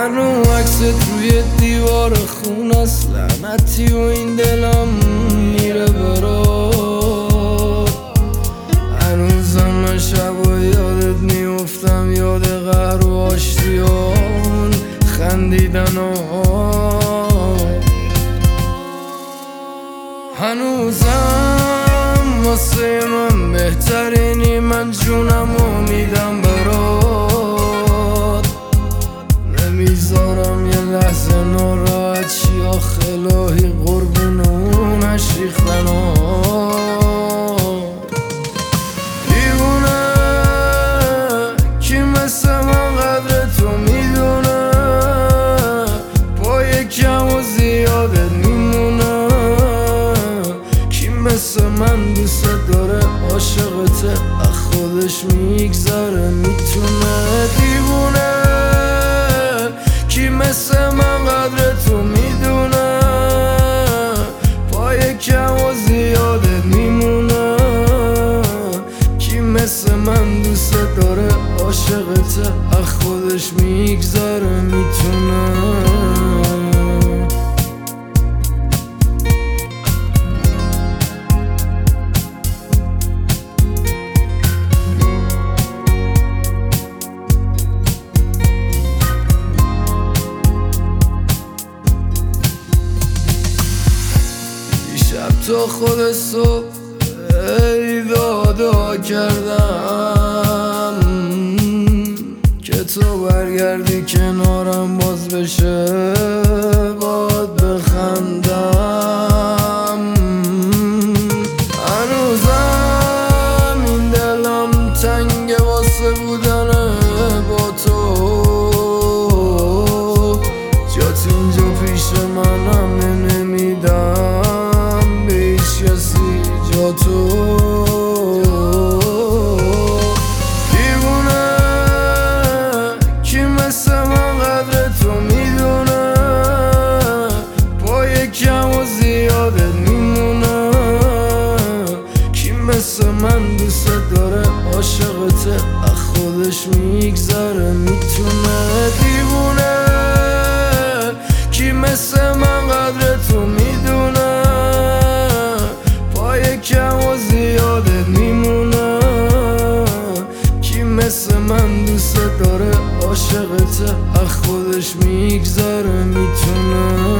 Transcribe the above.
هنو عکست روی دیوار خون است، لعنتی و این دلم میره برات. هنوزم من شبا یادت میفتم، یاد قهر و آشتیان خندیدن هنوزم واسه من بهترینی، من جونمو میدم برات. نمیذارم یه لحظه ناراحت شی، آخه الهی قربون اونش ریختن دیوونه کی مثل من قدر تو میدونه، پای کم و زیادت میمونه. کی مثل من دوست داره عاشقته، از خودش میگذره میتونه. دیوونه کی مثل من قدر تو میدونه، پای کم و زیادت میمونه. کی مثل من دوست داره عاشقته، از خودش میگذره میتونه. شب تا خود صبح ای دادا کردم که تو برگردی کنارم، باز بشه باد بخندم. هنوزم این دلم تنگ واسه بودن با تو، جات اینجا پیش منم نمیدم کسی جا تو. دیوونه کی مثل من قدر تو میدونه، پای کم و زیادت میمونه. کی مثل من دوست داره عاشقته، از خودش میگذره میتونه. دیوونه کی مثل من قدر تو میدونه، کم و زیادت میمونه. کی مثل من دوست داره عاشقته، از خودش میگذره میتونه.